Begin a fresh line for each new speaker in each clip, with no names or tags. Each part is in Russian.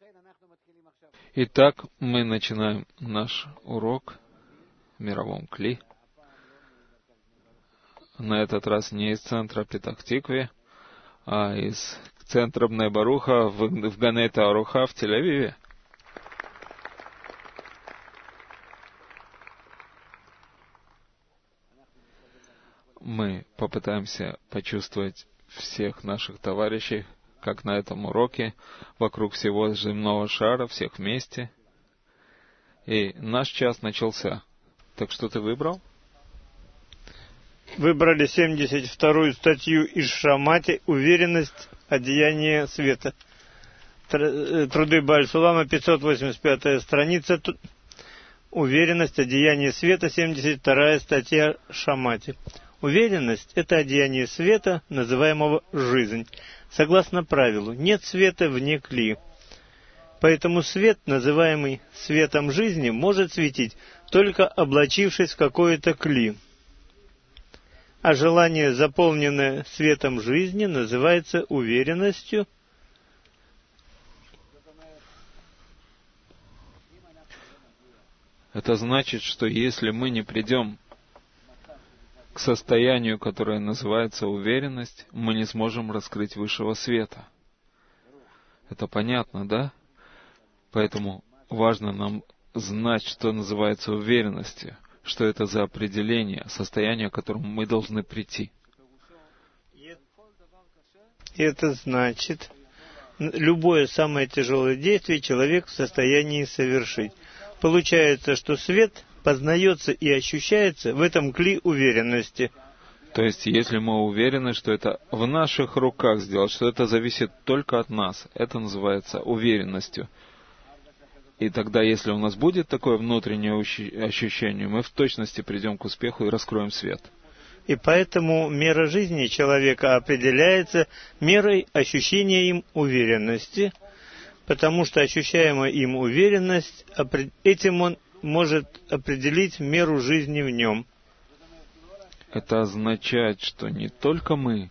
Итак, мы начинаем наш урок в мировом Кли. На этот раз не из центра Петах-Тикве, а из центра Бней Баруха в Ганей-Тааруха в Тель-Авиве. Мы попытаемся почувствовать всех наших товарищей, как на этом уроке, вокруг всего земного шара, всех вместе. И наш час начался. Так что ты выбрал?
Выбрали 72-ю статью из Шамати «Уверенность, одеяние света». Труды Бааль-Сулама, 585-я страница. «Уверенность, одеяние света», 72-я статья Шамати. Уверенность – это одеяние света, называемого «жизнь». Согласно правилу, нет света вне Кли. Поэтому свет, называемый светом жизни, может светить, только облачившись в какое-то Кли. А желание, заполненное светом жизни, называется уверенностью.
Это значит, что если мы не придем к состоянию, которое называется уверенность, мы не сможем раскрыть высшего света. Это понятно, да? Поэтому важно нам знать, что называется уверенностью, что это за определение, состояние, к которому мы должны прийти.
Это значит, любое самое тяжелое действие человек в состоянии совершить. Получается, что свет познается и ощущается в этом Кли уверенности.
То есть, если мы уверены, что это в наших руках сделать, что это зависит только от нас, это называется уверенностью. И тогда, если у нас будет такое внутреннее ощущение, мы в точности придем к успеху и раскроем свет.
И поэтому мера жизни человека определяется мерой ощущения им уверенности, потому что ощущаемая им уверенность, этим он может определить меру жизни в нем.
Это означает, что не только мы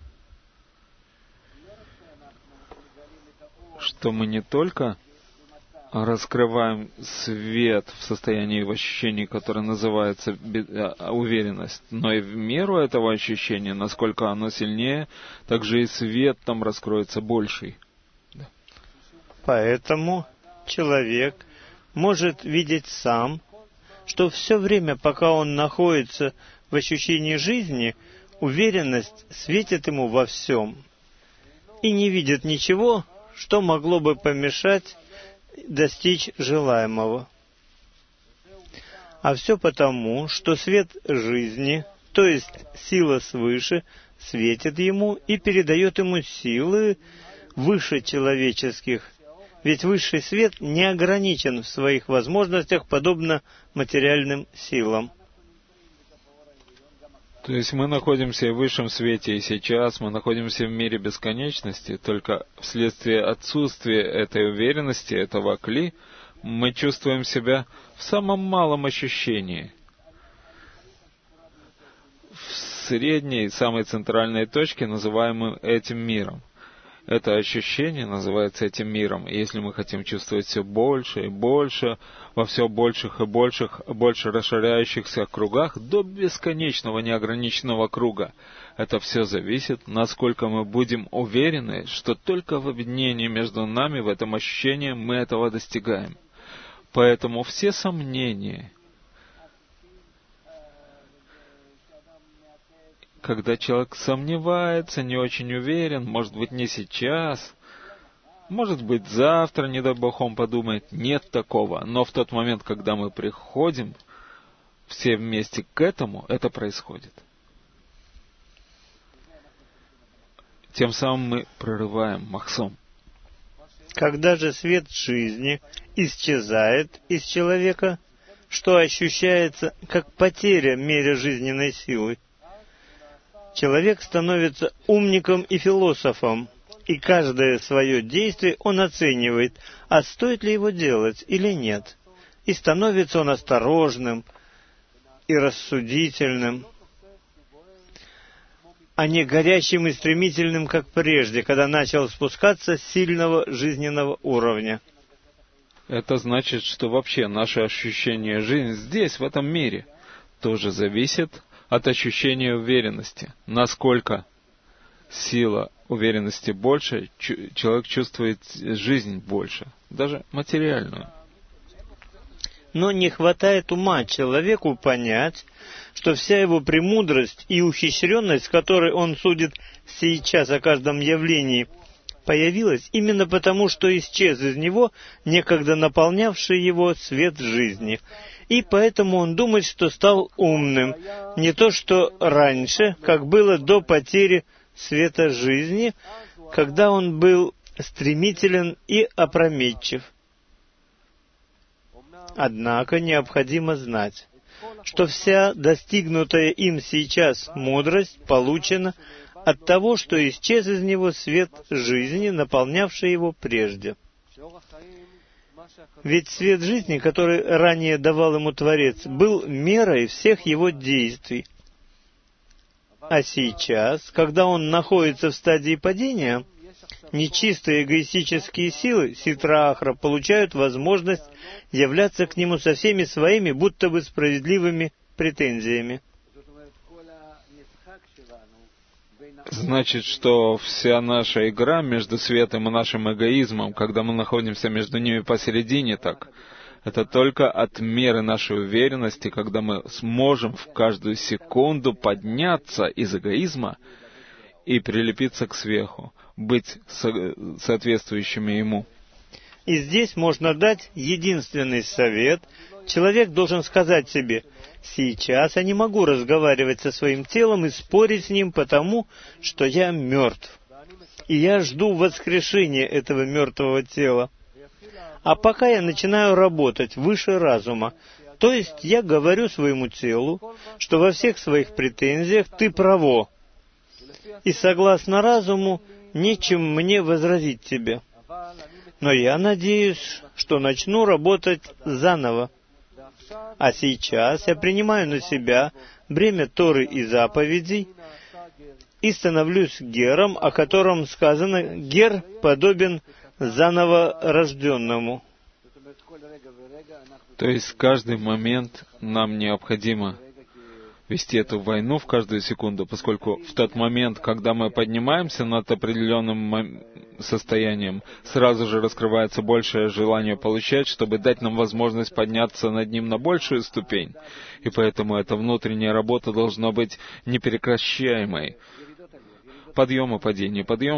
не только раскрываем свет в состоянии в ощущении, которое называется уверенность, но и в меру этого ощущения, насколько оно сильнее, также и свет там раскроется больший.
Поэтому человек может видеть сам, что все время, пока он находится в ощущении жизни, уверенность светит ему во всем и не видит ничего, что могло бы помешать достичь желаемого. А все потому, что свет жизни, то есть сила свыше, светит ему и передает ему силы выше человеческих. Ведь высший свет не ограничен в своих возможностях, подобно материальным силам.
То есть мы находимся в высшем свете и сейчас, мы находимся в мире бесконечности, только вследствие отсутствия этой уверенности, этого Кли, мы чувствуем себя в самом малом ощущении. В средней, самой центральной точке, называемой этим миром. Это ощущение называется этим миром. И если мы хотим чувствовать все больше и больше, во все больших и больше расширяющихся кругах, до бесконечного неограниченного круга, это все зависит, насколько мы будем уверены, что только в объединении между нами, в этом ощущении, мы этого достигаем. Поэтому все сомнения, когда человек сомневается, не очень уверен, может быть, не сейчас, может быть, завтра, не дай Бог, он подумает, нет такого. Но в тот момент, когда мы приходим все вместе к этому, это происходит. Тем самым мы прорываем махсом.
Когда же свет жизни исчезает из человека, что ощущается как потеря меры жизненной силы, человек становится умником и философом, и каждое свое действие он оценивает, а стоит ли его делать или нет. И становится он осторожным и рассудительным, а не горячим и стремительным, как прежде, когда начал спускаться с сильного жизненного уровня.
Это значит, что вообще наше ощущение жизни здесь, в этом мире, тоже зависит от ощущения уверенности. Насколько сила уверенности больше, человек чувствует жизнь больше, даже материальную.
Но не хватает ума человеку понять, что вся его премудрость и ухищренность, с которой он судит сейчас о каждом явлении, появилась именно потому, что исчез из него некогда наполнявший его свет жизни. И поэтому он думает, что стал умным, не то что раньше, как было до потери света жизни, когда он был стремителен и опрометчив. Однако необходимо знать, что вся достигнутая им сейчас мудрость получена от того, что исчез из него свет жизни, наполнявший его прежде. Ведь свет жизни, который ранее давал ему Творец, был мерой всех его действий. А сейчас, когда он находится в стадии падения, нечистые эгоистические силы Ситра-Ахра получают возможность являться к нему со всеми своими, будто бы справедливыми претензиями.
Значит, что вся наша игра между светом и нашим эгоизмом, когда мы находимся между ними посередине, так, это только от меры нашей уверенности, когда мы сможем в каждую секунду подняться из эгоизма и прилепиться к сверху, быть соответствующими ему.
И здесь можно дать единственный совет. Человек должен сказать себе: сейчас я не могу разговаривать со своим телом и спорить с ним, потому что я мертв. И я жду воскрешения этого мертвого тела. А пока я начинаю работать выше разума, то есть я говорю своему телу, что во всех своих претензиях ты право, и согласно разуму нечем мне возразить тебе. Но я надеюсь, что начну работать заново. А сейчас я принимаю на себя бремя Торы и заповедей и становлюсь гером, о котором сказано: «Гер подобен заново рожденному».
То есть в каждый момент нам необходимо вести эту войну в каждую секунду, поскольку в тот момент, когда мы поднимаемся над определенным состоянием, сразу же раскрывается большее желание получать, чтобы дать нам возможность подняться над ним на большую ступень. И поэтому эта внутренняя работа должна быть непрекращаемой. Подъемы, падения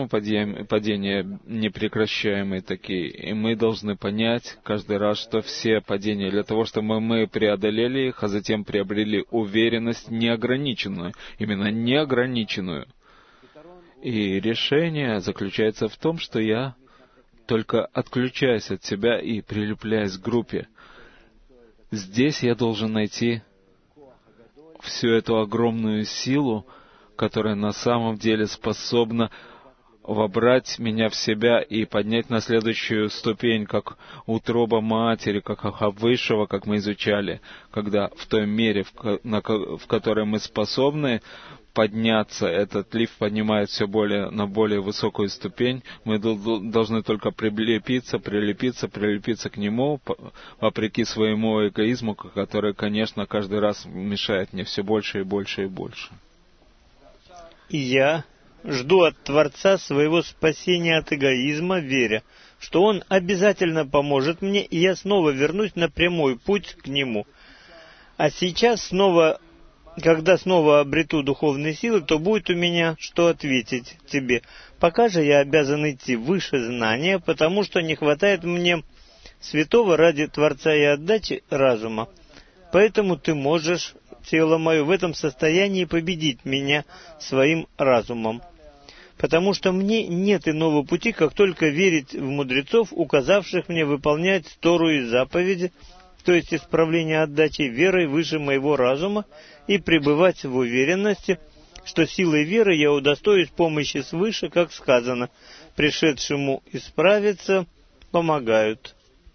непрекращаемые такие. И мы должны понять каждый раз, что все падения, для того, чтобы мы преодолели их, а затем приобрели уверенность неограниченную, именно неограниченную. И решение заключается в том, что я только отключаюсь от себя и прилепляюсь к группе. Здесь я должен найти всю эту огромную силу, которая на самом деле способна вобрать меня в себя и поднять на следующую ступень, как утроба матери, как высшего, как мы изучали, когда в той мере, в которой мы способны подняться, этот лифт поднимает все более на более высокую ступень, мы должны только прилепиться к нему, вопреки своему эгоизму, который, конечно, каждый раз мешает мне все больше и больше и больше.
И я жду от Творца своего спасения от эгоизма, веря, что Он обязательно поможет мне, и я снова вернусь на прямой путь к Нему. А сейчас когда снова обрету духовные силы, то будет у меня что ответить тебе. Пока же я обязан идти выше знания, потому что не хватает мне святого ради Творца и отдачи разума. Поэтому ты можешь, тело мое, в этом состоянии победить меня своим разумом. Потому что мне нет иного пути, как только верить в мудрецов, указавших мне выполнять Тору и заповеди, то есть исправление отдачи верой выше моего разума, и пребывать в уверенности, что силой веры я удостоюсь помощи свыше, как сказано: «Пришедшему исправиться помогают».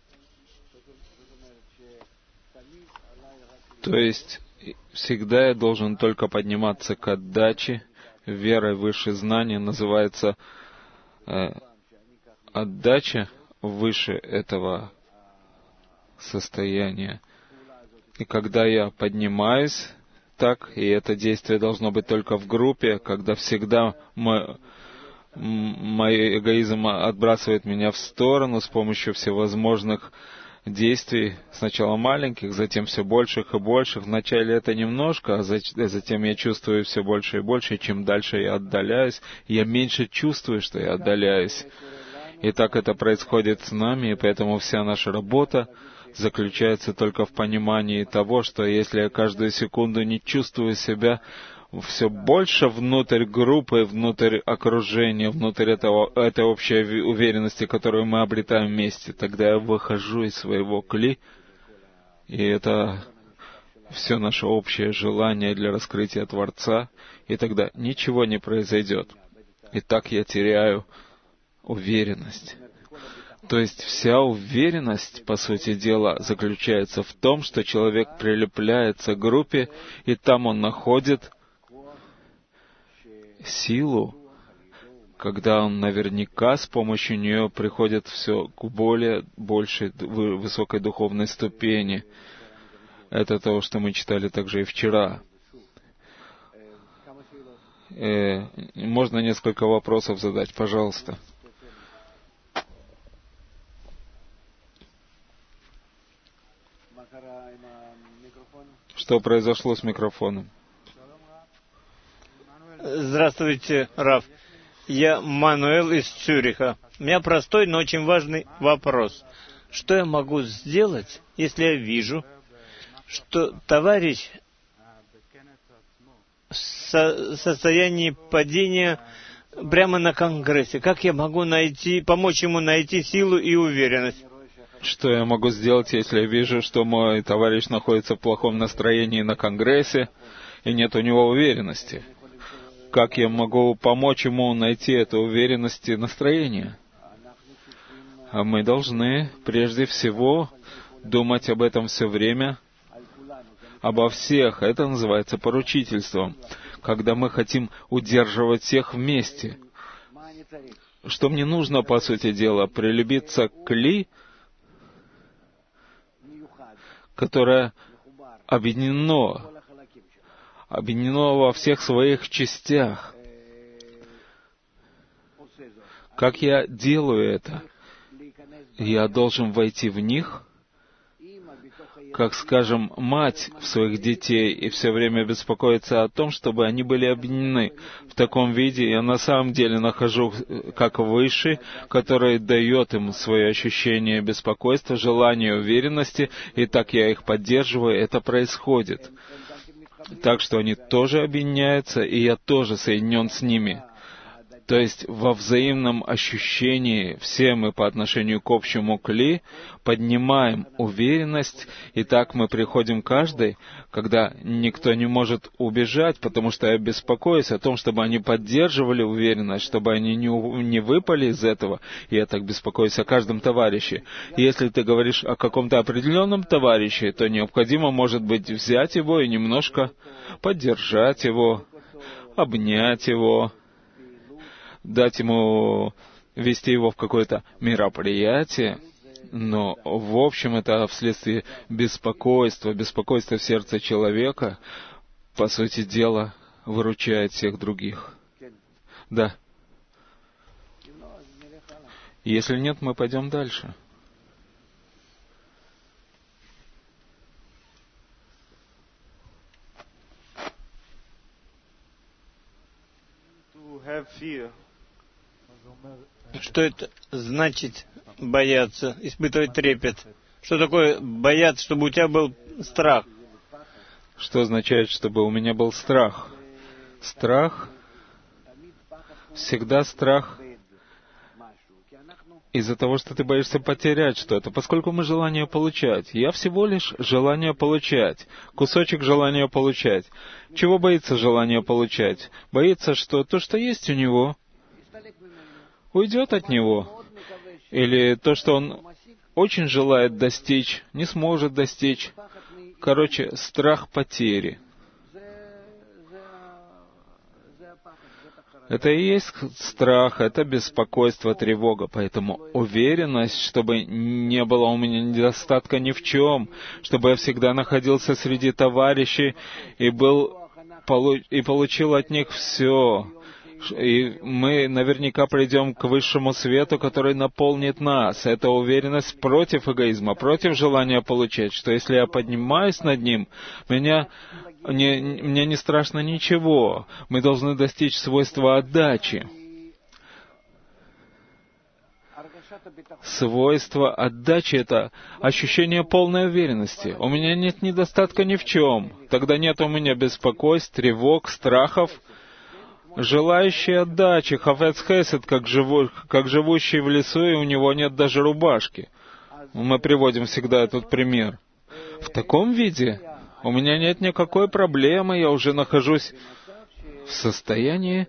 То есть, всегда я должен только подниматься к отдаче, верой выше знания, называется отдача выше этого состояние. И когда я поднимаюсь так, и это действие должно быть только в группе, когда всегда мой эгоизм отбрасывает меня в сторону с помощью всевозможных действий, сначала маленьких, затем все больших и больших. Вначале это немножко, а затем я чувствую все больше и больше, и чем дальше я отдаляюсь, я меньше чувствую, что я отдаляюсь. И так это происходит с нами, и поэтому вся наша работа заключается только в понимании того, что если я каждую секунду не чувствую себя все больше внутрь группы, внутрь окружения, внутрь этой общей уверенности, которую мы обретаем вместе, тогда я выхожу из своего кли, и это все наше общее желание для раскрытия Творца, и тогда ничего не произойдет. И так я теряю уверенность. То есть вся уверенность, по сути дела, заключается в том, что человек прилепляется к группе, и там он находит силу, когда он наверняка с помощью нее приходит все к более большей, высокой духовной ступени. Это то, что мы читали также и вчера. Можно несколько вопросов задать, пожалуйста. Что произошло с микрофоном?
Здравствуйте, Рав. Я Мануэл из Цюриха. У меня простой, но очень важный вопрос. Что я могу сделать, если я вижу, что товарищ в состоянии падения прямо на Конгрессе? Как я могу помочь ему найти силу и уверенность?
Что я могу сделать, если я вижу, что мой товарищ находится в плохом настроении на Конгрессе, и нет у него уверенности? Как я могу помочь ему найти эту уверенность и настроение? А мы должны, прежде всего, думать об этом все время, обо всех. Это называется поручительством, когда мы хотим удерживать всех вместе. Что мне нужно, по сути дела, прилепиться к кли, которое объединено во всех своих частях. Как я делаю это? Я должен войти в них, как, скажем, мать в своих детей, и все время беспокоиться о том, чтобы они были объединены. В таком виде я на самом деле нахожу как Высший, который дает им свое ощущение беспокойства, желание уверенности, и так я их поддерживаю, это происходит. Так что они тоже объединяются, и я тоже соединен с ними. То есть во взаимном ощущении все мы по отношению к общему кли поднимаем уверенность, и так мы приходим каждый, когда никто не может убежать, потому что я беспокоюсь о том, чтобы они поддерживали уверенность, чтобы они не выпали из этого, и я так беспокоюсь о каждом товарище. И если ты говоришь о каком-то определенном товарище, то необходимо, может быть, взять его и немножко поддержать его, обнять его, дать ему, вести его в какое-то мероприятие, но в общем это вследствие беспокойства в сердце человека, по сути дела, выручает всех других. Да. Если нет, мы пойдем дальше.
Что это значит бояться, испытывать трепет? Что такое бояться, чтобы у тебя был страх?
Что означает, чтобы у меня был страх? Страх, всегда страх из-за того, что ты боишься потерять что-то, поскольку мы желание получать. Я всего лишь желание получать, кусочек желания получать. Чего боится желание получать? Боится, что то, что есть у него, уйдет от него. Или то, что он очень желает достичь, не сможет достичь. Короче, страх потери. Это и есть страх, это беспокойство, тревога. Поэтому уверенность, чтобы не было у меня недостатка ни в чем, чтобы я всегда находился среди товарищей и получил от них все. И мы наверняка придем к высшему свету, который наполнит нас. Это уверенность против эгоизма, против желания получать, что если я поднимаюсь над ним, мне не страшно ничего. Мы должны достичь свойства отдачи. Свойство отдачи — это ощущение полной уверенности. У меня нет недостатка ни в чем. Тогда нет у меня беспокойств, тревог, страхов. Желающий отдачи, хафец хесед, как живущий в лесу, и у него нет даже рубашки. Мы приводим всегда этот пример. В таком виде у меня нет никакой проблемы, я уже нахожусь в состоянии,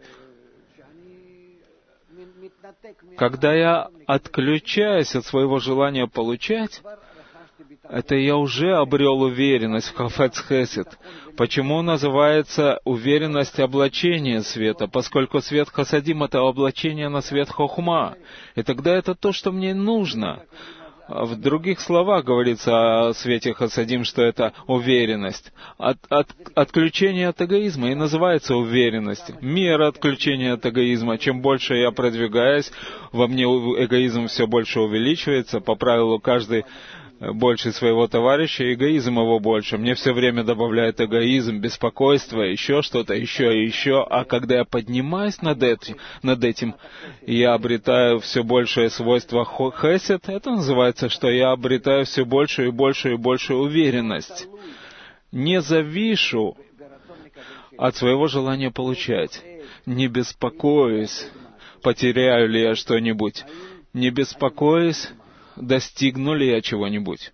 когда я отключаюсь от своего желания получать, это я уже обрел уверенность в хафец хесед. Почему называется уверенность облачения света? Поскольку свет хасадим — это облачение на свет хохма. И тогда это то, что мне нужно. В других словах говорится о свете хасадим, что это уверенность. Отключение от эгоизма и называется уверенность. Мера отключения от эгоизма. Чем больше я продвигаюсь, во мне эгоизм все больше увеличивается. По правилу, каждый больше своего товарища, эгоизм его больше. Мне все время добавляет эгоизм, беспокойство, еще что-то, еще и еще. А когда я поднимаюсь над этим, я обретаю все большее свойство хесед, это называется, что я обретаю все большую и большую и большую уверенность. Не завишу от своего желания получать. Не беспокоюсь, потеряю ли я что-нибудь. Не беспокоюсь, достигну ли я чего-нибудь.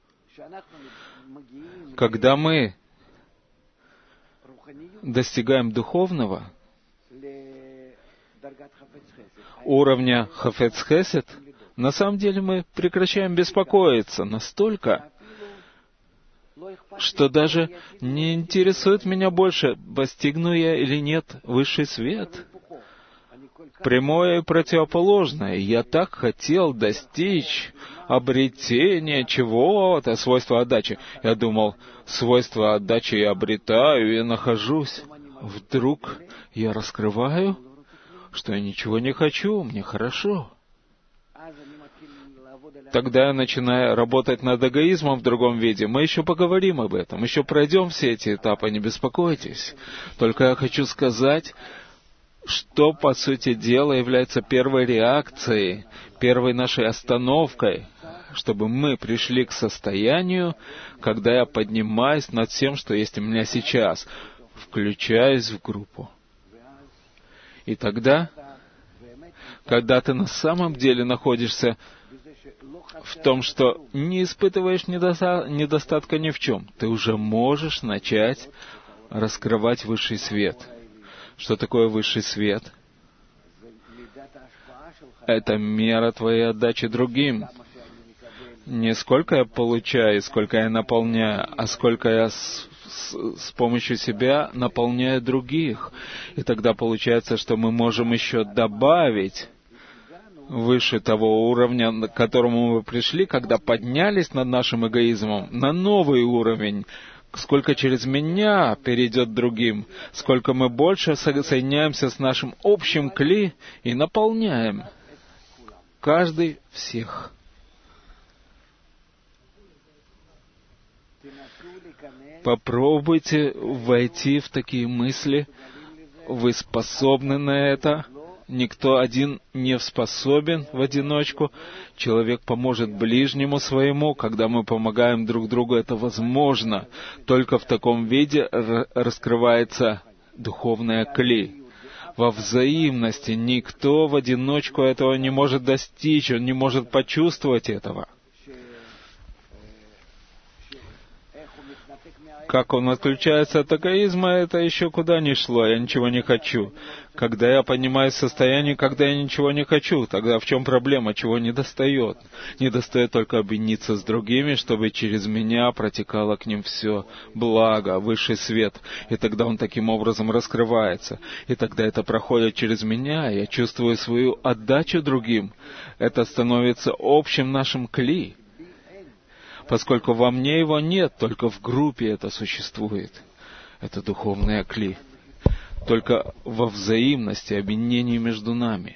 Когда мы достигаем духовного уровня хафец хесед, на самом деле мы прекращаем беспокоиться настолько, что даже не интересует меня больше, достигну я или нет высший свет. Прямое и противоположное. Я так хотел достичь обретения чего-то, свойства отдачи. Я думал, свойства отдачи я обретаю, я нахожусь. Вдруг я раскрываю, что я ничего не хочу, мне хорошо. Тогда я начинаю работать над эгоизмом в другом виде. Мы еще поговорим об этом, еще пройдем все эти этапы, не беспокойтесь. Только я хочу сказать, что, по сути дела, является первой реакцией, первой нашей остановкой, чтобы мы пришли к состоянию, когда я поднимаюсь над всем, что есть у меня сейчас, включаюсь в группу. И тогда, когда ты на самом деле находишься в том, что не испытываешь недостатка ни в чем, ты уже можешь начать раскрывать высший свет. Что такое высший свет? Это мера твоей отдачи другим. Не сколько я получаю, сколько я наполняю, а сколько я с помощью себя наполняю других. И тогда получается, что мы можем еще добавить выше того уровня, к которому мы пришли, когда поднялись над нашим эгоизмом, на новый уровень. Сколько через меня перейдет другим, сколько мы больше соединяемся с нашим общим кли и наполняем каждый всех. Попробуйте войти в такие мысли. Вы способны на это. Никто один не способен в одиночку. Человек поможет ближнему своему. Когда мы помогаем друг другу, это возможно. Только в таком виде раскрывается духовная кли. Во взаимности никто в одиночку этого не может достичь, он не может почувствовать этого. Как он отключается от эгоизма, это еще куда ни шло, я ничего не хочу. Когда я поднимаюсь в состояние, когда я ничего не хочу, тогда в чем проблема, чего не достает? Не достает только объединиться с другими, чтобы через меня протекало к ним все благо, высший свет. И тогда он таким образом раскрывается. И тогда это проходит через меня, я чувствую свою отдачу другим. Это становится общим нашим кли. Поскольку во мне его нет, только в группе это существует. Это духовное кли. Только во взаимности, объединении между нами.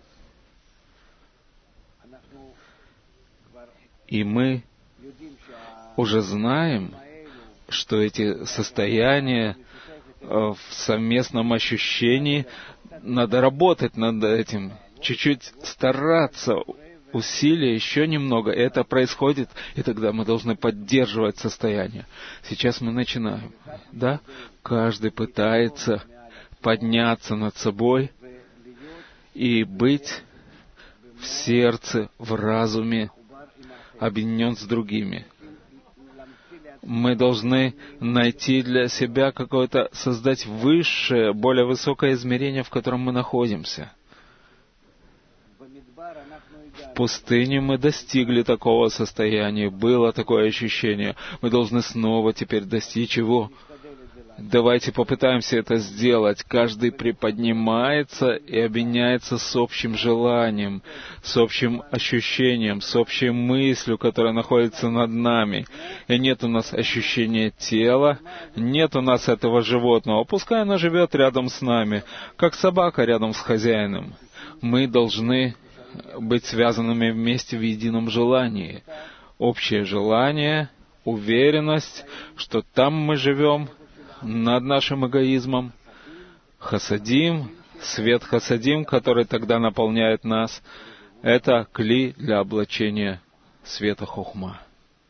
И мы уже знаем, что эти состояния в совместном ощущении, надо работать над этим, чуть-чуть стараться, усилия, еще немного, это происходит, и тогда мы должны поддерживать состояние. Сейчас мы начинаем, да? Каждый пытается подняться над собой и быть в сердце, в разуме, объединен с другими. Мы должны найти для себя какое-то, создать высшее, более высокое измерение, в котором мы находимся. В пустыне мы достигли такого состояния, было такое ощущение. Мы должны снова теперь достичь его. Давайте попытаемся это сделать. Каждый приподнимается и объединяется с общим желанием, с общим ощущением, с общей мыслью, которая находится над нами. И нет у нас ощущения тела, нет у нас этого животного. Пускай оно живет рядом с нами, как собака рядом с хозяином. Мы должны быть связанными вместе в едином желании. Общее желание, уверенность, что там мы живем над нашим эгоизмом. Хасадим, свет хасадим, который тогда наполняет нас, это кли для облачения света хохма.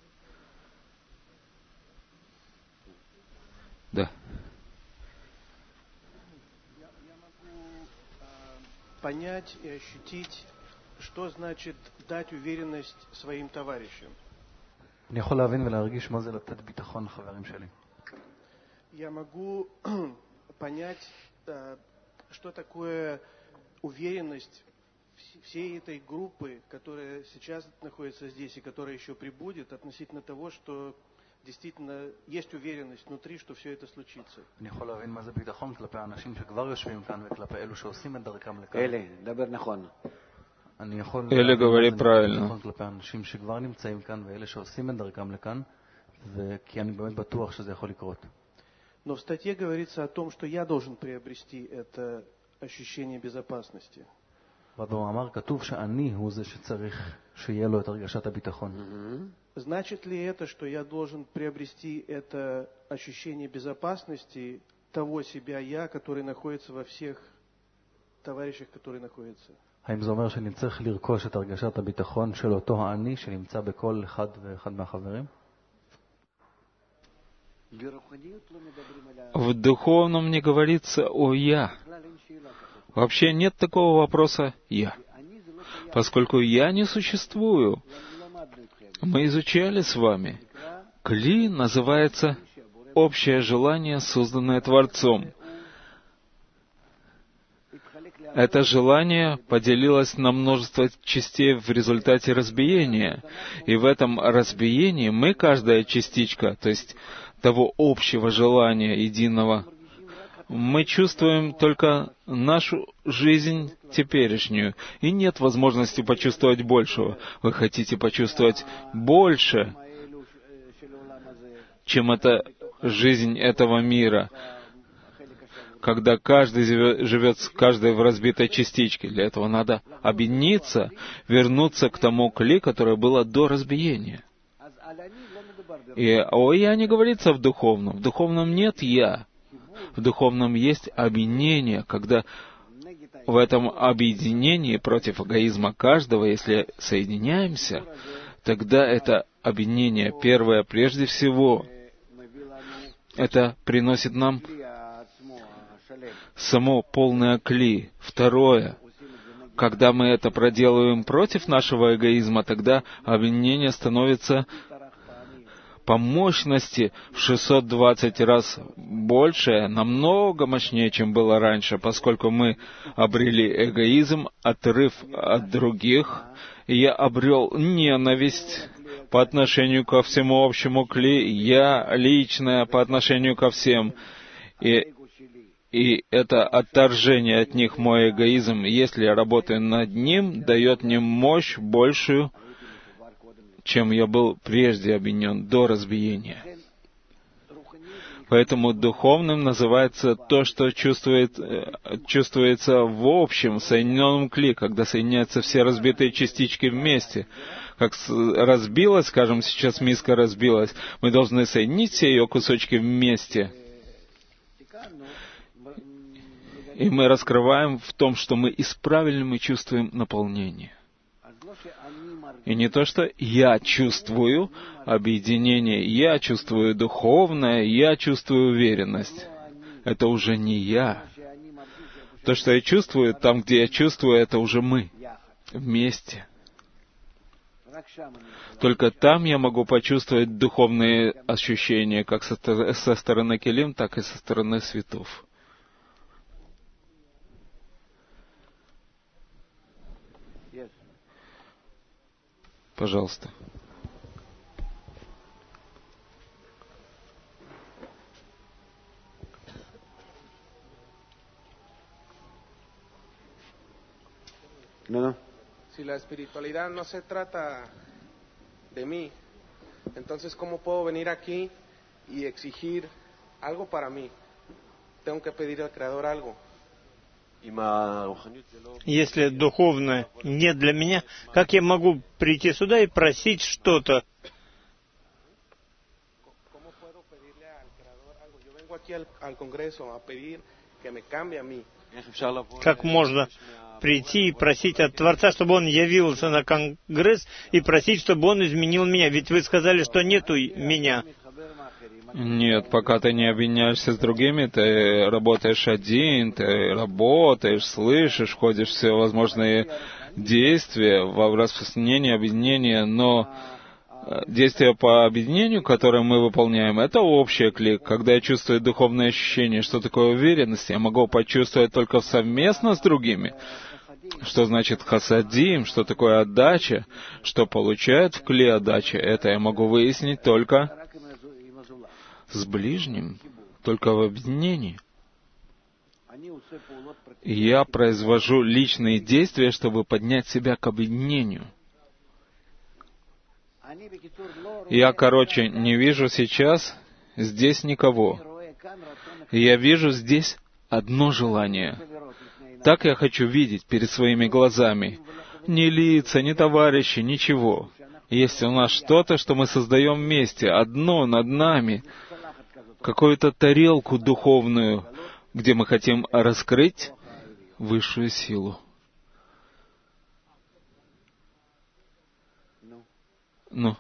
Да.
Я могу понять и ощутить, что значит дать уверенность своим товарищам. Я могу понять, что такое уверенность всей этой группы, которая сейчас находится здесь и которая еще прибудет, относительно того, что действительно есть уверенность внутри, что все это случится.
Или говорит правильно.
Но в статье говорится о том, что я должен приобрести это ощущение безопасности. Значит ли это, что я должен приобрести это ощущение безопасности того себя я, который находится во всех товарищах, которые находятся?
האם זה אומר שאני צריך לרכוש את הרגשת הביטחון של אותו האני שנמצא בכל אחד ואחד מהחברים?
В духовном не говорится о «я». Вообще нет такого вопроса «я». Поскольку «я» не существую. Мы изучали с вами. Кли называется «общее желание, созданное Творцом». Это желание поделилось на множество частей в результате разбиения. И в этом разбиении мы, каждая частичка, то есть того общего желания единого, мы чувствуем только нашу жизнь теперешнюю. И нет возможности почувствовать большего. Вы хотите почувствовать больше, чем эта жизнь этого мира, когда каждый живет каждый в разбитой частичке. Для этого надо объединиться, вернуться к тому кли, которое было до разбиения. И о «я» не говорится в духовном. В духовном нет «я». В духовном есть объединение, когда в этом объединении против эгоизма каждого, если соединяемся, тогда это объединение, первое, прежде всего, это приносит нам само полное кли. Второе, когда мы это проделываем против нашего эгоизма, тогда объединение становится по мощности в 620 раз больше, намного мощнее, чем было раньше, поскольку мы обрели эгоизм, отрыв от других, и я обрел ненависть по отношению ко всему общему кли, я личное по отношению ко всем. И это отторжение от них, мой эгоизм, если я работаю над ним, дает мне мощь большую, чем я был прежде объединен, до разбиения. Поэтому духовным называется то, что чувствуется в общем, соединенном кли, когда соединяются все разбитые частички вместе. Как разбилась, скажем, сейчас миска разбилась, мы должны соединить все ее кусочки вместе. И мы раскрываем в том, что мы исправили, мы чувствуем наполнение. И не то, что я чувствую объединение, я чувствую духовное, я чувствую уверенность. Это уже не я. То, что я чувствую, там, где я чувствую, это уже мы. Вместе. Только там я могу почувствовать духовные ощущения, как со стороны Келим, так и со стороны светов. Пожалуйста.
Si la espiritualidad no se trata de mí, entonces ¿cómo puedo venir aquí y exigir algo para mí? Tengo que pedir al Creador algo.
Если духовное не для меня, как я могу прийти сюда и просить что-то? Как можно прийти и просить от Творца, чтобы Он явился на Конгресс и просить, чтобы Он изменил меня? Ведь вы сказали, что нету меня.
Нет, пока ты не объединяешься с другими, ты работаешь один, ты работаешь, слышишь, входишь в все возможные действия во распространение, объединение, но действия по объединению, которые мы выполняем, это общий клик. Когда я чувствую духовное ощущение, что такое уверенность, я могу почувствовать только совместно с другими. Что значит хасадим, что такое отдача, что получают в кли отдачи, это я могу выяснить только с ближним, только в объединении. Я произвожу личные действия, чтобы поднять себя к объединению. Я, не вижу сейчас здесь никого. Я вижу здесь одно желание. Так я хочу видеть перед своими глазами. Ни лица, ни товарищи, ничего. Есть у нас что-то, что мы создаем вместе, одно над нами, какую-то тарелку духовную, где мы хотим раскрыть высшую силу. Ну.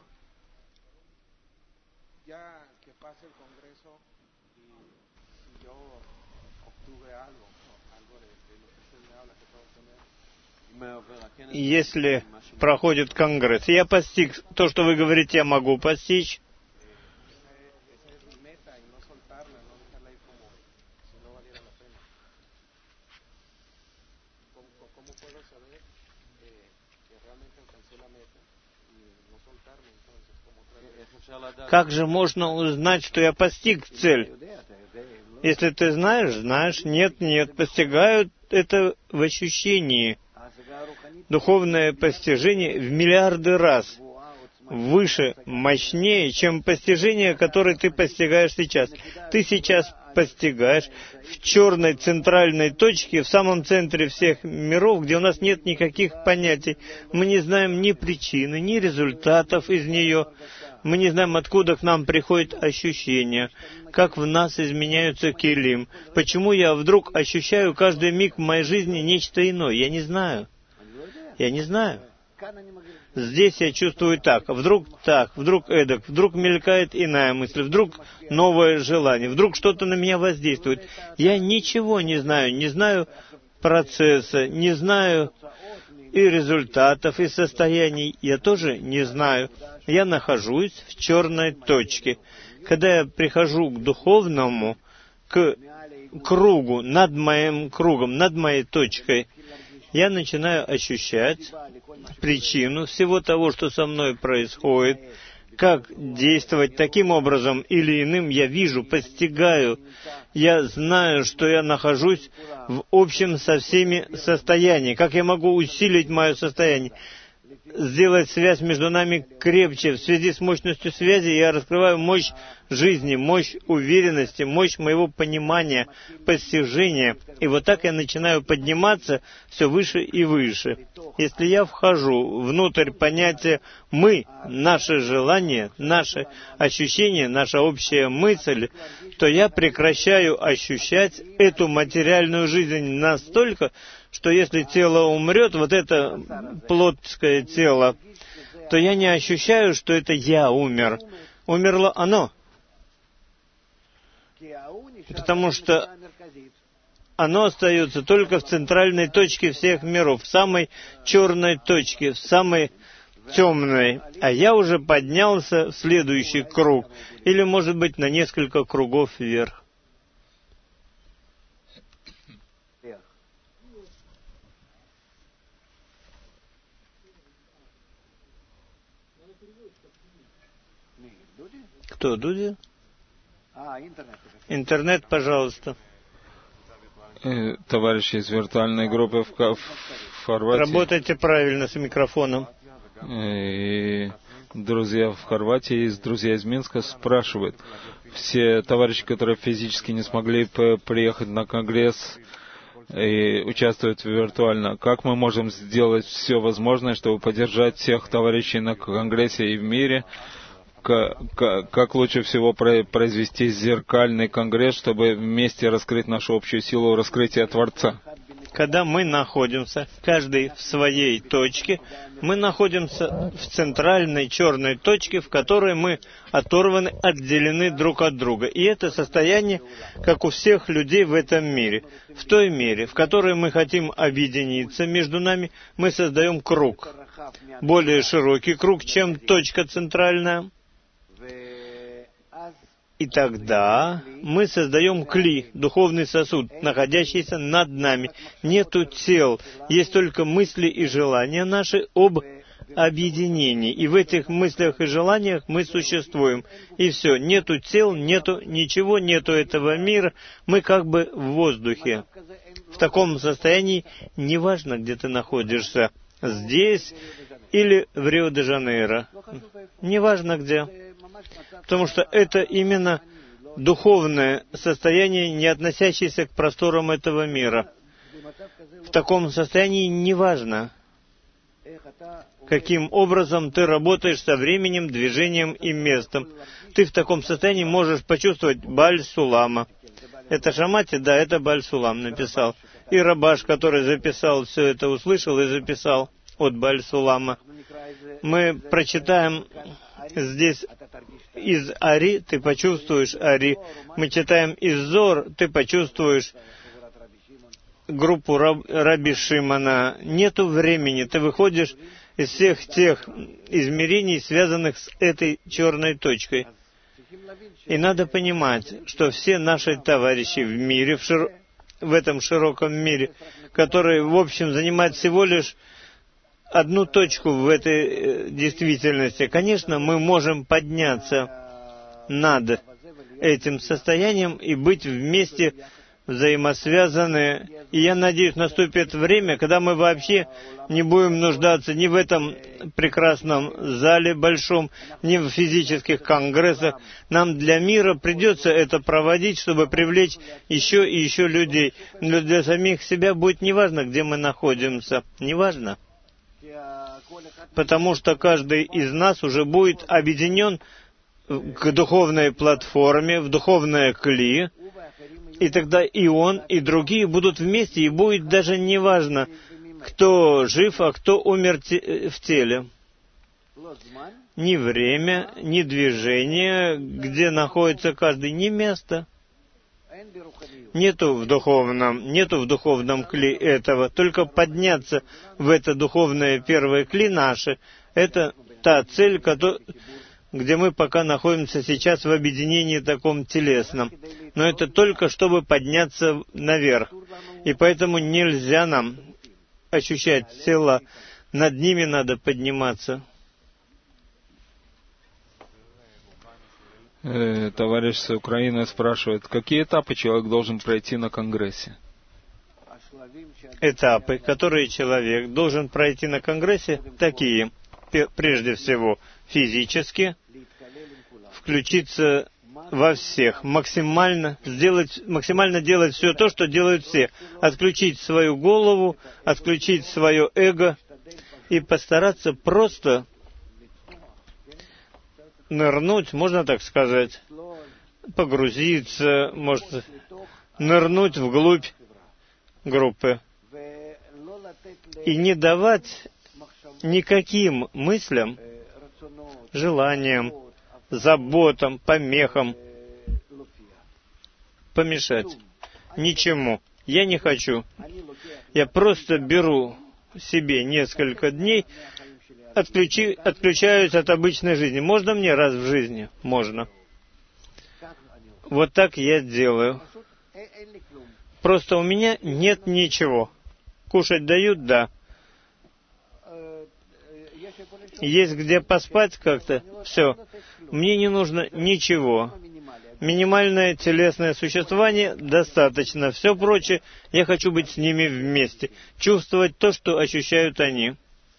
Если проходит Конгресс, я постиг то, что вы говорите, я могу постичь. Как же можно узнать, что я постиг цель? Если ты знаешь, нет, постигают это в ощущении. Духовное постижение в миллиарды раз выше, мощнее, чем постижение, которое ты постигаешь сейчас. Ты сейчас постигаешь в черной центральной точке, в самом центре всех миров, где у нас нет никаких понятий. Мы не знаем ни причины, ни результатов из нее. Мы не знаем, откуда к нам приходят ощущения, как в нас изменяются келим. Почему я вдруг ощущаю каждый миг в моей жизни нечто иное? Я не знаю. Здесь я чувствую так, вдруг эдак, вдруг мелькает иная мысль, вдруг новое желание, вдруг что-то на меня воздействует. Я ничего не знаю процесса, не знаю и результатов, и состояний я тоже не знаю. Я нахожусь в черной точке. Когда я прихожу к духовному, к кругу, над моим кругом, над моей точкой, я начинаю ощущать причину всего того, что со мной происходит, как действовать таким образом или иным, я вижу, постигаю. Я знаю, что я нахожусь в общем со всеми состоянии. Как я могу усилить мое состояние, сделать связь между нами крепче. В связи с мощностью связи я раскрываю мощь жизни, мощь уверенности, мощь моего понимания, постижения. И вот так я начинаю подниматься все выше и выше. Если я вхожу внутрь понятия «мы», наше желание, наше ощущение, наша общая мысль, то я прекращаю ощущать эту материальную жизнь настолько, что если тело умрет, вот это плотское тело, то я не ощущаю, что это я умер. Умерло оно. Потому что оно остается только в центральной точке всех миров, в самой черной точке, в самой темной. А я уже поднялся в следующий круг, или, может быть, на несколько кругов вверх. Кто, Дуди? Интернет, пожалуйста.
Товарищи из виртуальной группы в Хорватии.
Работайте правильно с микрофоном.
И друзья в Хорватии, друзья из Минска спрашивают. Все товарищи, которые физически не смогли приехать на конгресс и участвуют виртуально, как мы можем сделать все возможное, чтобы поддержать всех товарищей на конгрессе и в мире? Как лучше всего произвести зеркальный конгресс, чтобы вместе раскрыть нашу общую силу раскрытия Творца?
Когда мы находимся, каждый в своей точке, мы находимся в центральной черной точке, в которой мы оторваны, отделены друг от друга. И это состояние, как у всех людей в этом мире. В той мере, в которой мы хотим объединиться между нами, мы создаем круг. Более широкий круг, чем точка центральная. И тогда мы создаем кли, духовный сосуд, находящийся над нами. Нету тел, есть только мысли и желания наши об объединении. И в этих мыслях и желаниях мы существуем. И все, нету тел, нету ничего, нету этого мира. Мы как бы в воздухе. В таком состоянии неважно, где ты находишься, здесь или в Рио-де-Жанейро. Неважно где. Потому что это именно духовное состояние, не относящееся к просторам этого мира. В таком состоянии неважно, каким образом ты работаешь со временем, движением и местом. Ты в таком состоянии можешь почувствовать Баль-Сулама. Это Шамати? Да, это Баль-Сулам написал. И Рабаш, который записал все это, услышал и записал от Баль-Сулама. Мы прочитаем здесь из Ари, ты почувствуешь Ари. Мы читаем из Зор, ты почувствуешь группу Раби Шимона. Нету времени, ты выходишь из всех тех измерений, связанных с этой черной точкой. И надо понимать, что все наши товарищи в мире, в этом широком мире, которые, в общем, занимают всего лишь одну точку в этой действительности. Конечно, мы можем подняться над этим состоянием и быть вместе взаимосвязаны. И я надеюсь, наступит время, когда мы вообще не будем нуждаться ни в этом прекрасном зале большом, ни в физических конгрессах. Нам для мира придется это проводить, чтобы привлечь еще и еще людей. Но для самих себя будет неважно, где мы находимся. Неважно. Потому что каждый из нас уже будет объединен к духовной платформе, в духовное кли, и тогда и он, и другие будут вместе, и будет даже не важно, кто жив, а кто умер в теле. Ни время, ни движение, где находится каждый, ни место. Нету в духовном кли этого. Только подняться в это духовное первое кли наше. Это та цель, где мы пока находимся сейчас в объединении таком телесном. Но это только чтобы подняться наверх. И поэтому нельзя нам ощущать тела. Над ними надо подниматься.
Товарищ с Украины спрашивает, какие этапы человек должен пройти на Конгрессе?
Этапы, которые человек должен пройти на Конгрессе, такие. Прежде всего, физически, включиться во всех, максимально делать все то, что делают все. Отключить свою голову, отключить свое эго и постараться просто нырнуть, можно так сказать, погрузиться, может, нырнуть вглубь группы и не давать никаким мыслям, желаниям, заботам, помехам помешать. Ничему. Я не хочу. Я просто беру себе несколько дней, отключаюсь от обычной жизни. Можно мне раз в жизни? Можно. Вот так я делаю. Просто у меня нет ничего. Кушать дают? Да. Есть где поспать как-то? Все. Мне не нужно ничего. Минимальное телесное существование достаточно. Все прочее, я хочу быть с ними вместе. Чувствовать то, что ощущают они.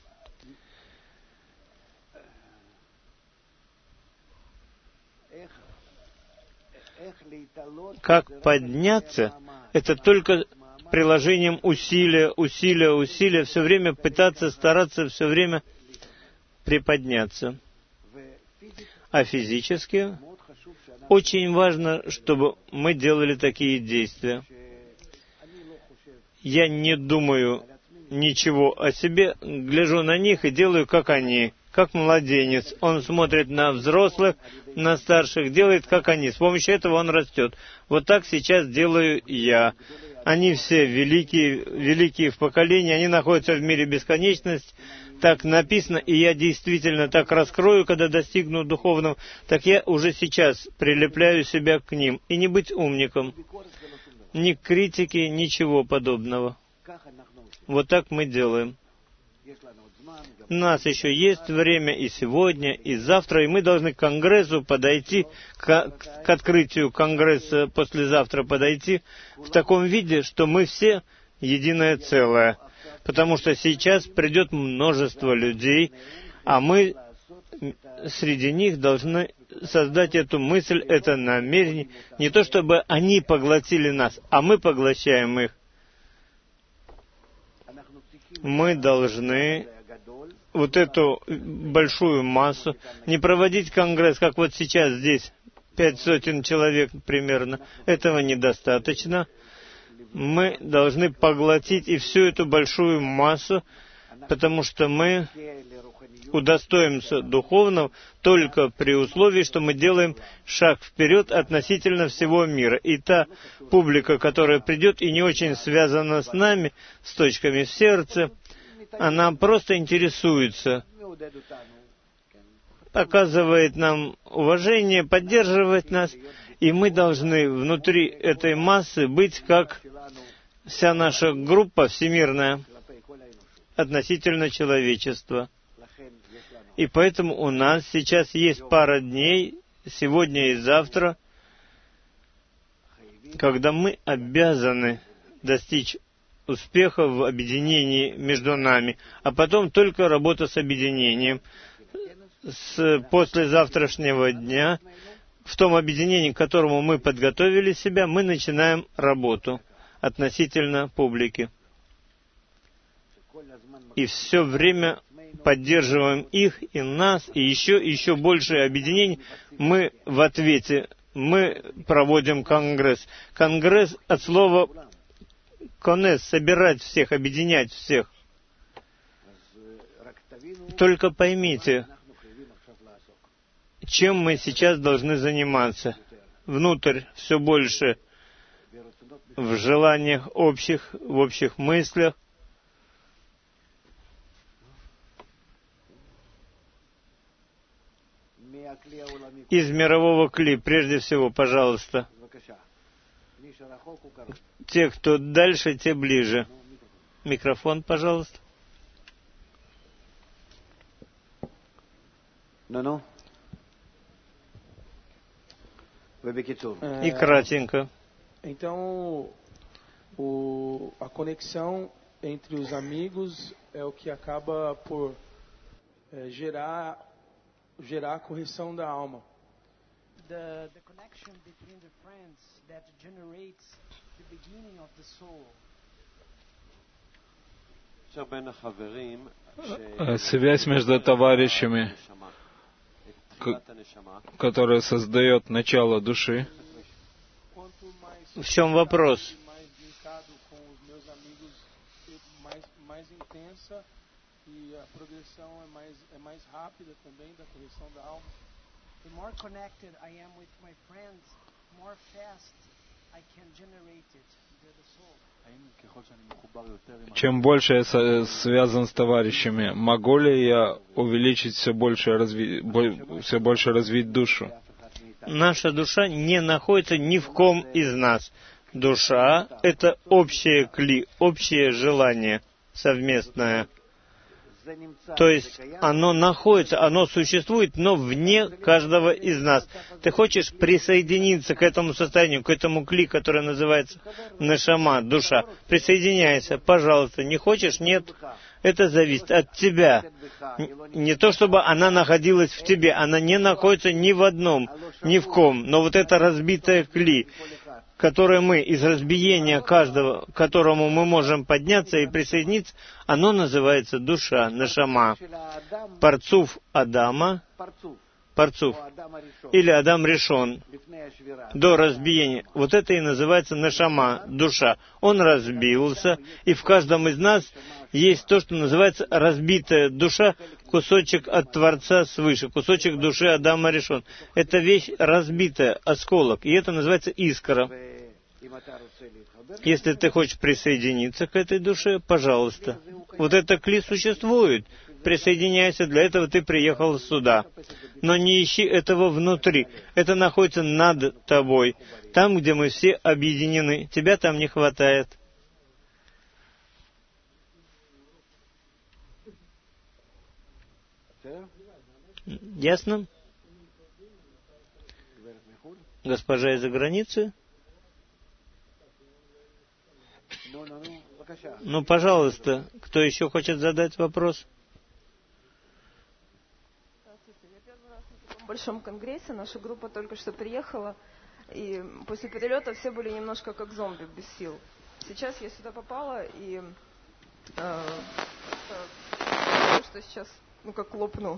Как подняться? Это только приложением усилия, все время пытаться, стараться все время приподняться. А физически очень важно, чтобы мы делали такие действия. Я не думаю ничего о себе, гляжу на них и делаю, как они, как младенец. Он смотрит на взрослых, на старших, делает, как они. С помощью этого он растет. Вот так сейчас делаю я. Они все великие в поколении, они находятся в мире бесконечности. Так написано, и я действительно так раскрою, когда достигну духовного, так я уже сейчас прилепляю себя к ним. И не быть умником, ни критики, ничего подобного. Вот так мы делаем. У нас еще есть время и сегодня, и завтра, и мы должны к Конгрессу подойти, к открытию Конгресса послезавтра подойти в таком виде, что мы все единое целое. Потому что сейчас придет множество людей, а мы среди них должны создать эту мысль, это намерение. Не то, чтобы они поглотили нас, а мы поглощаем их. Мы должны вот эту большую массу, не проводить конгресс, как вот сейчас здесь, 500 человек примерно. Этого недостаточно. Мы должны поглотить и всю эту большую массу, потому что мы удостоимся духовного только при условии, что мы делаем шаг вперед относительно всего мира. И та публика, которая придет и не очень связана с нами, с точками в сердце, она просто интересуется, показывает нам уважение, поддерживает нас, и мы должны внутри этой массы быть как вся наша группа всемирная относительно человечества. И поэтому у нас сейчас есть пара дней, сегодня и завтра, когда мы обязаны достичь успеха в объединении между нами, а потом только работа с объединением. С послезавтрашнего дня, в том объединении, к которому мы подготовили себя, мы начинаем работу относительно публики. И все время поддерживаем их и нас, и еще больше объединений. Мы в ответе, мы проводим конгресс. Конгресс от слова «конес» — собирать всех, объединять всех. Только поймите, чем мы сейчас должны заниматься. Внутрь все больше в желаниях общих, в общих мыслях. Из мирового кли, прежде всего, пожалуйста. Те, кто дальше, те ближе. Микрофон, пожалуйста. И кратенько.
Então, a conexão entre os amigos é o que acaba por gerar a correção da alma.
The connection between the friends that generates the beginning of the soul.
Связь между товарищами, которая создает начало души.
В чем вопрос?
The more connected I am with my friends, more fast I can generate it, the soul.
Чем больше я связан с товарищами, могу ли я увеличить все больше развить душу?
Наша душа не находится ни в ком из нас. Душа — это общее кли, общее желание совместное. То есть оно находится, оно существует, но вне каждого из нас. Ты хочешь присоединиться к этому состоянию, к этому кли, которое называется нешама, душа. Присоединяйся, пожалуйста. Не хочешь? Нет. Это зависит от тебя. Не то, чтобы она находилась в тебе. Она не находится ни в одном, ни в ком. Но вот это разбитое кли, которое мы из разбиения каждого, к которому мы можем подняться и присоединиться, оно называется душа, нешама. Парцуф Адама, Парцуф, или Адам Ришон, до разбиения. Вот это и называется нешама, душа. Он разбился, и в каждом из нас есть то, что называется разбитая душа, кусочек от Творца свыше, кусочек души Адама Ришон. Это вещь разбитая, осколок, и это называется искра. Если ты хочешь присоединиться к этой душе, пожалуйста. Вот это кли существует. Присоединяйся, для этого ты приехал сюда. Но не ищи этого внутри. Это находится над тобой. Там, где мы все объединены. Тебя там не хватает. Ясно? Госпожа из-за границы? Ну, пожалуйста, кто еще хочет задать вопрос?
Здравствуйте, я первый раз на таком большом конгрессе, наша группа только что приехала, и после перелета все были немножко как зомби, без сил. Сейчас я сюда попала, и что сейчас, как лопну,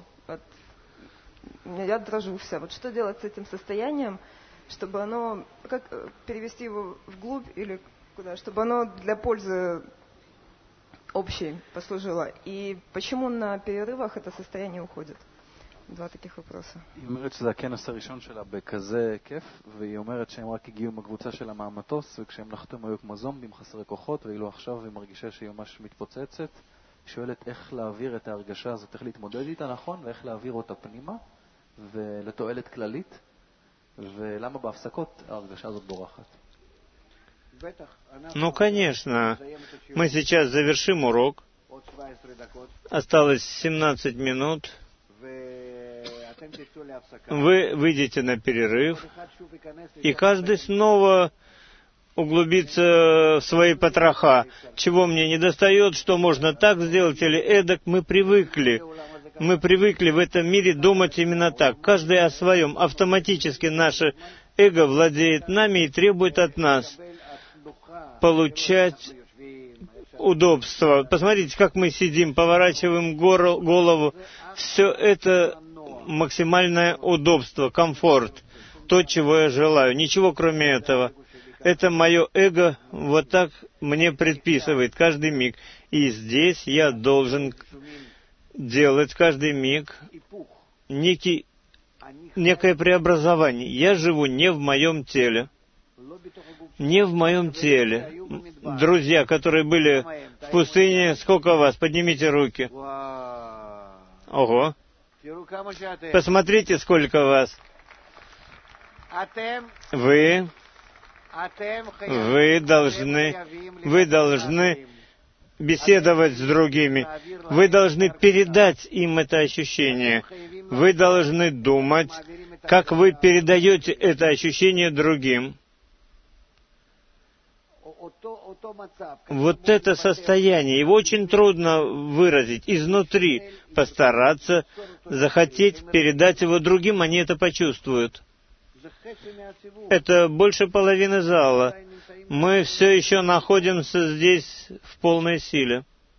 я дрожу вся. Вот что делать с этим состоянием, чтобы оно, как перевести его вглубь или куда, чтобы оно для пользы общей послужило. И почему на перерывах это состояние уходит? два таких вопроса.
היא אומרת שזה הכנס הראשון שלה בכזה כיף, והיא אומרת שהם רק הגיעו עם הקבוצה שלה מהמטוס, וכשהם נחתו הם היו כמו זומבים חסרי כוחות, ואילו עכשיו היא מרגישה שהיא ממש מתפוצצת. היא שואלת איך להעביר את ההרגשה הזאת, איך להתמודד איתה נכון, ואיך להעביר אותה פנימה, ולתועלת כללית, ולמה בהפסקות ההרגשה הזאת בורחת.
Ну, конечно. Мы сейчас завершим урок. Осталось 17 минут. Вы выйдете на перерыв, и каждый снова углубится в свои потроха. Чего мне недостает, что можно так сделать или эдак. Мы привыкли в этом мире думать именно так. Каждый о своем. Автоматически наше эго владеет нами и требует от нас получать удобство. Посмотрите, как мы сидим, поворачиваем голову. Все это максимальное удобство, комфорт. То, чего я желаю. Ничего кроме этого. Это мое эго вот так мне предписывает каждый миг. И здесь я должен делать каждый миг некое преобразование. Я живу не в моем теле. Не в моем теле. Друзья, которые были в пустыне, сколько вас? Поднимите руки. Ого. Посмотрите, сколько вас. Вы должны беседовать с другими. Вы должны передать им это ощущение. Вы должны думать, как вы передаете это ощущение другим. Вот это состояние, его очень трудно выразить изнутри, постараться, захотеть передать его другим, они это почувствуют. Это больше половины зала. Мы все еще находимся здесь в полной силе.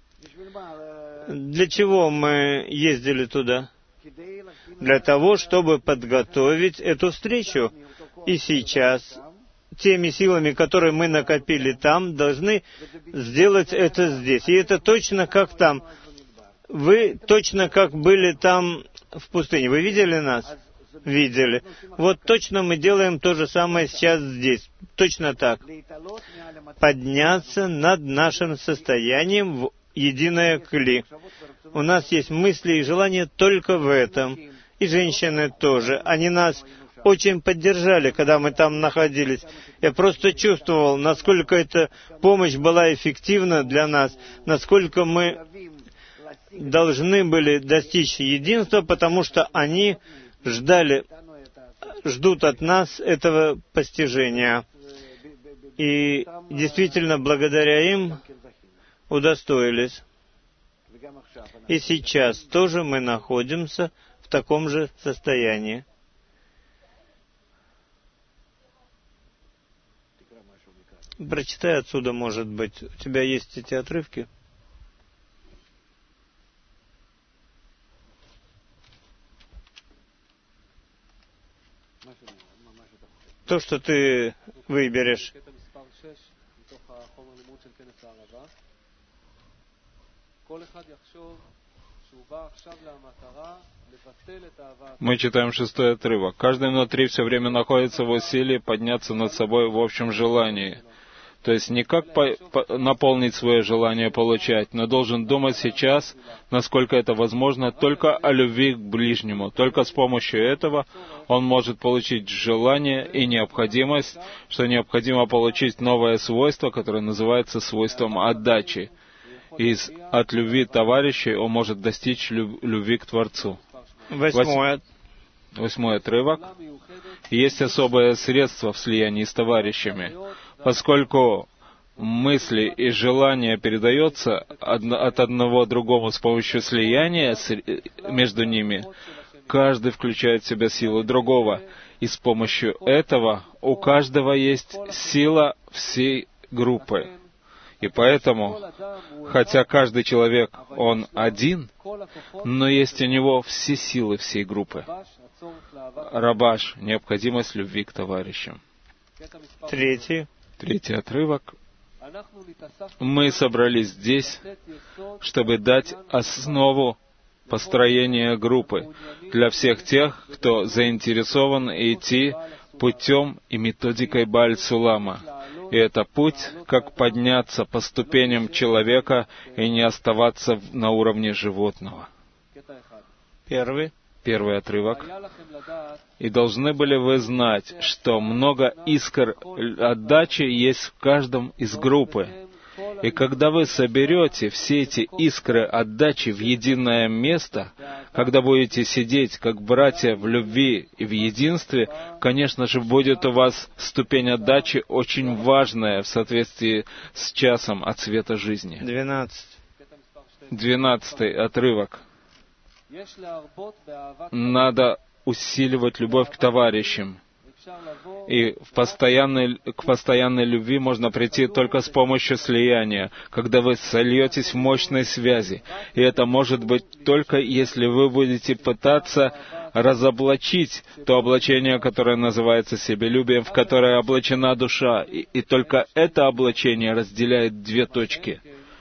Для чего мы ездили туда? Для того, чтобы подготовить эту встречу. И сейчас теми силами, которые мы накопили там, должны сделать это здесь. И это точно как там. Вы точно как были там в пустыне. Вы видели нас? Видели. Вот точно мы делаем то же самое сейчас здесь. Точно так. Подняться над нашим состоянием в единое кли. У нас есть мысли и желания только в этом. И женщины тоже. Они нас очень поддержали, когда мы там находились. Я просто чувствовал, насколько эта помощь была эффективна для нас, насколько мы должны были достичь единства, потому что они ждут от нас этого постижения. И действительно, благодаря им удостоились. И сейчас тоже мы находимся в таком же состоянии. Прочитай отсюда, может быть. У тебя есть эти отрывки? То, что ты выберешь.
Мы читаем 6-й отрывок. Каждый внутри все время находится в усилии подняться над собой в общем желании. То есть не как наполнить свое желание получать, но должен думать сейчас, насколько это возможно, только о любви к ближнему. Только с помощью этого он может получить желание и необходимость, что необходимо получить новое свойство, которое называется свойством отдачи. И от любви товарищей он может достичь любви к Творцу. 8-й отрывок. Есть особое средство в слиянии с товарищами. Поскольку мысли и желания передаются от одного к другому с помощью слияния между ними, каждый включает в себя силу другого. И с помощью этого у каждого есть сила всей группы. И поэтому, хотя каждый человек, он один, но есть у него все силы всей группы. Рабаш, необходимость любви к товарищам. 3-й отрывок. Мы собрались здесь, чтобы дать основу построения группы для всех тех, кто заинтересован идти путем и методикой Бааль-Сулама. И это путь, как подняться по ступеням человека и не оставаться на уровне животного. 1-й отрывок. «И должны были вы знать, что много искр отдачи есть в каждом из группы. И когда вы соберете все эти искры отдачи в единое место, когда будете сидеть как братья в любви и в единстве, конечно же, будет у вас ступень отдачи очень важная в соответствии с часом от света жизни». 12-й отрывок. Надо усиливать любовь к товарищам. И к постоянной любви можно прийти только с помощью слияния, когда вы сольетесь в мощной связи. И это может быть только если вы будете пытаться разоблачить то облачение, которое называется себелюбием, в которое облачена душа. И только это облачение разделяет две точки.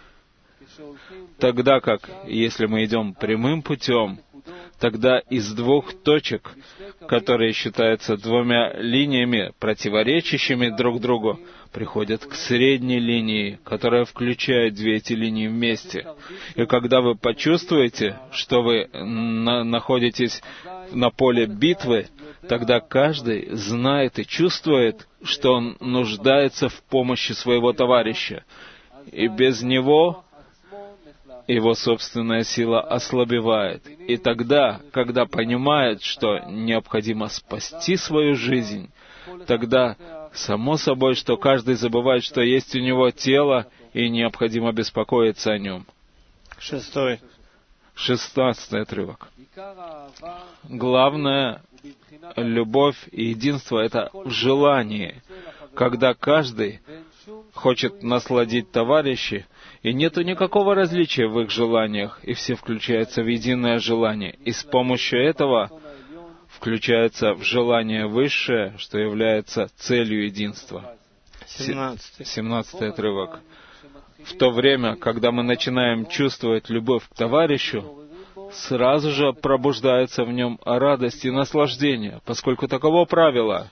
Тогда как, если мы идем прямым путем, тогда из двух точек, которые считаются двумя линиями, противоречащими друг другу, приходят к средней линии, которая включает две эти линии вместе. И когда вы почувствуете, что вы находитесь на поле битвы, тогда каждый знает и чувствует, что он нуждается в помощи своего товарища. И без него его собственная сила ослабевает. И тогда, когда понимает, что необходимо спасти свою жизнь, тогда само собой, что каждый забывает, что есть у него тело, и необходимо беспокоиться о нем.
6.
16 отрывок. Главное, любовь и единство — это в желании, когда каждый хочет насладить товарищей, и нету никакого различия в их желаниях, и все включаются в единое желание. И с помощью этого включается в желание высшее, что является целью единства. 17 отрывок. В то время, когда мы начинаем чувствовать любовь к товарищу, сразу же пробуждается в нем радость и наслаждение, поскольку таково правило.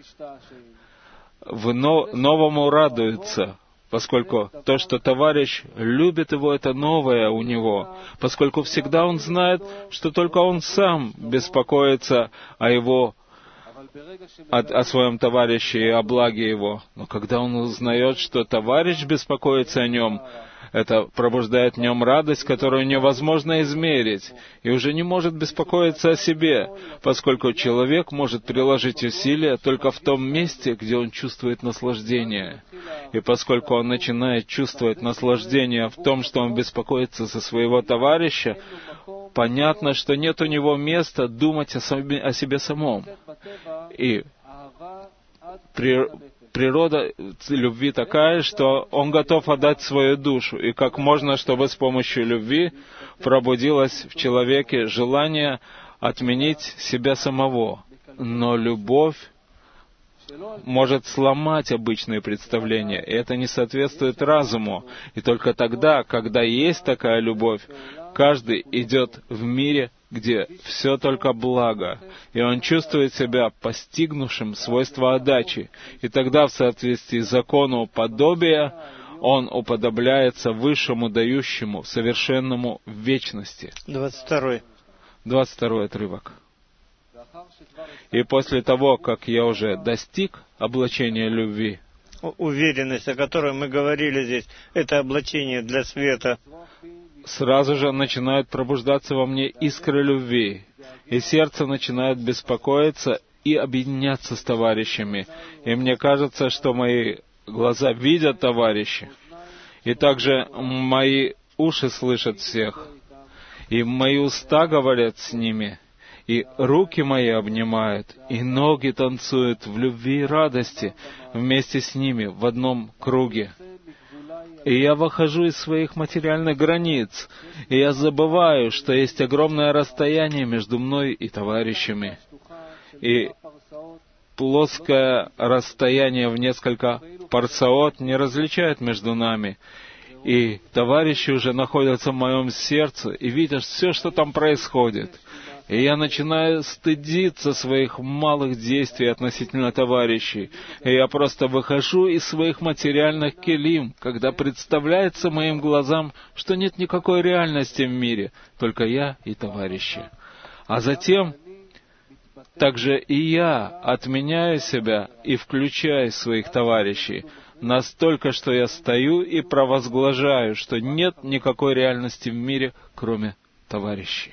Новому радуется, поскольку то, что товарищ любит его, это новое у него, поскольку всегда он знает, что только он сам беспокоится о своем товарище и о благе его. Но когда он узнает, что товарищ беспокоится о нем, это пробуждает в нем радость, которую невозможно измерить, и уже не может беспокоиться о себе, поскольку человек может приложить усилия только в том месте, где он чувствует наслаждение. И поскольку он начинает чувствовать наслаждение в том, что он беспокоится за своего товарища, понятно, что нет у него места думать о себе самом. И природа любви такая, что он готов отдать свою душу. И как можно, чтобы с помощью любви пробудилось в человеке желание отменить себя самого. Но любовь может сломать обычные представления, и это не соответствует разуму. И только тогда, когда есть такая любовь, каждый идет в мире, где все только благо, и он чувствует себя постигнувшим свойства отдачи. И тогда, в соответствии с закону подобия, он уподобляется высшему дающему, совершенному в вечности. 22 отрывок. И после того, как я уже достиг облачения любви,
уверенность, о которой мы говорили здесь, это облачение для света,
сразу же начинают пробуждаться во мне искры любви, и сердце начинает беспокоиться и объединяться с товарищами. И мне кажется, что мои глаза видят товарищей, и также мои уши слышат всех, и мои уста говорят с ними, и руки мои обнимают, и ноги танцуют в любви и радости вместе с ними в одном круге. И я выхожу из своих материальных границ, и я забываю, что есть огромное расстояние между мной и товарищами. И плоское расстояние в несколько парсаот не различает между нами. И товарищи уже находятся в моем сердце и видят все, что там происходит. И я начинаю стыдиться своих малых действий относительно товарищей. И я просто выхожу из своих материальных келим, когда представляется моим глазам, что нет никакой реальности в мире, только я и товарищи. А затем также и я отменяю себя и включаю своих товарищей, настолько, что я стою и провозглашаю, что нет никакой реальности в мире, кроме товарищей.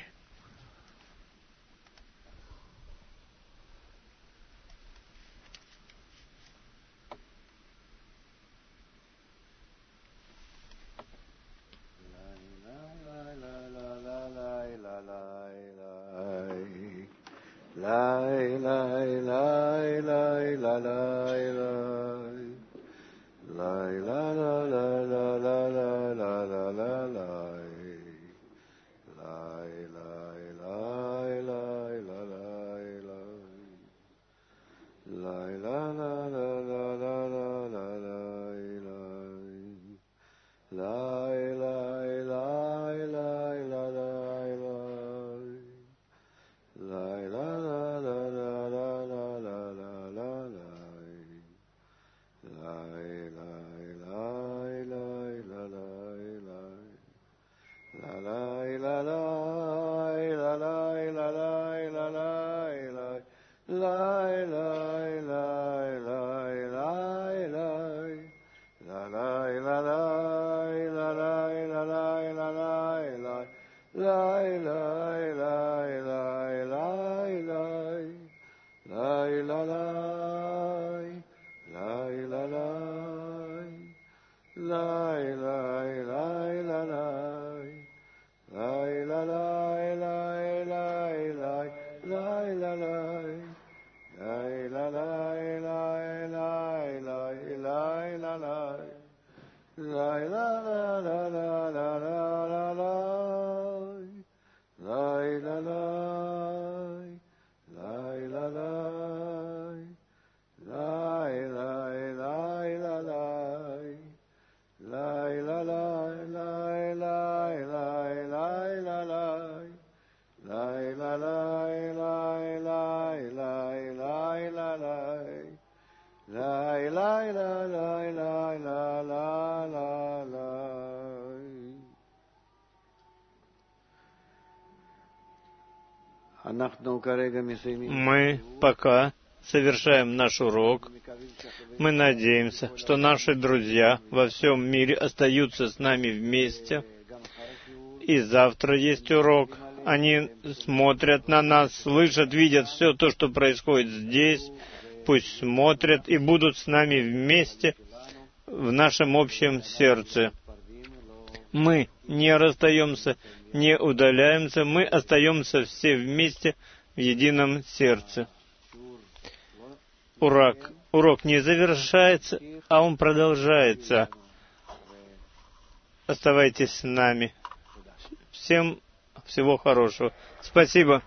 Мы пока совершаем наш урок. Мы надеемся, что наши друзья во всем мире остаются с нами вместе. И завтра есть урок. Они смотрят на нас, слышат, видят все то, что происходит здесь. Пусть смотрят и будут с нами вместе в нашем общем сердце. Мы не расстаемся, не удаляемся, мы остаемся все вместе в едином сердце. Урок не завершается, а он продолжается. Оставайтесь с нами. Всем всего хорошего. Спасибо.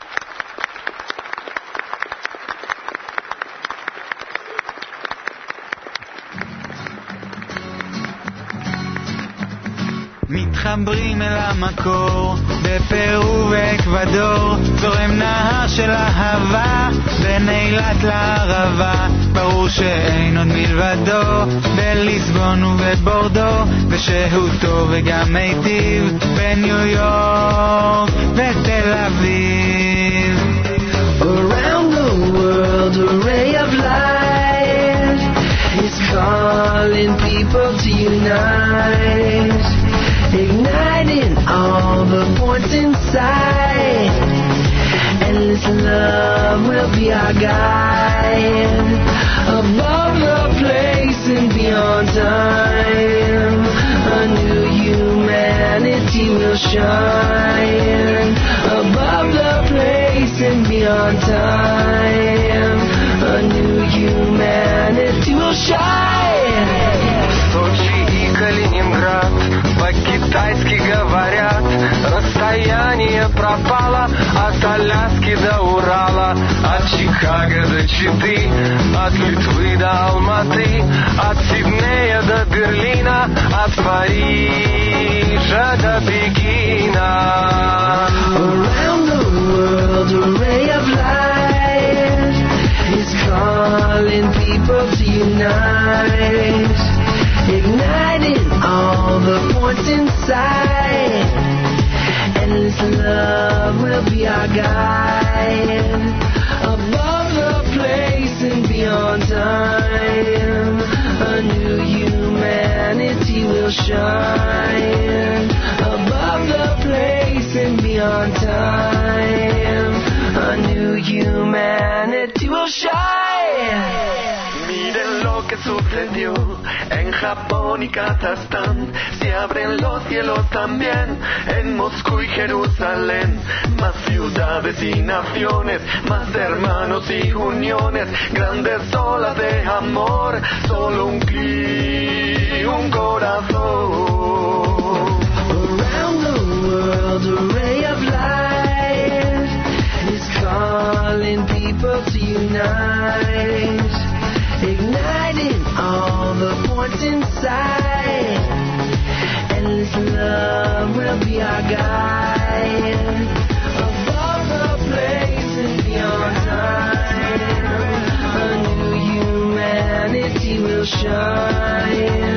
מתחברים אל המקור, בפרו ואקוודור, זורם נהר של אהבה, בין אילת לערבה, ברור שאין עוד מלבדו, בליסבון ובבורדו, ושהותו וגם מיטיב, בניו יורק ותל אביב.
Around the world, a ray of light is calling people to unite. Igniting all the points inside. Endless love will be our guide. Above the place and beyond time, a new humanity will shine. Above the place and beyond time, a new humanity will shine.
Сочи и Калининград по-китайски говорят, расстояние пропало от Аляски до Урала, от Чикаго до Читы, от Литвы до Алматы, от Сиднея до Берлина, от Парижа до Пекина.
Around the world, a ray of light is calling people to unite. Igniting all the points inside. Endless love will be our guide. Above the place and beyond time, a new humanity will shine. Above the place and beyond time, a new humanity will shine.
Miren lo que sucedió en Japón y Kazajstán, se abren los cielos también en Moscú y Jerusalén. Más ciudades y naciones, más hermanos y uniones, grandes olas de amor, solo un clic, un corazón.
Around the world, a ray of light is calling people to unite. Igniting all the points inside. Endless love will be our guide. Above the place and beyond time, a new humanity will shine.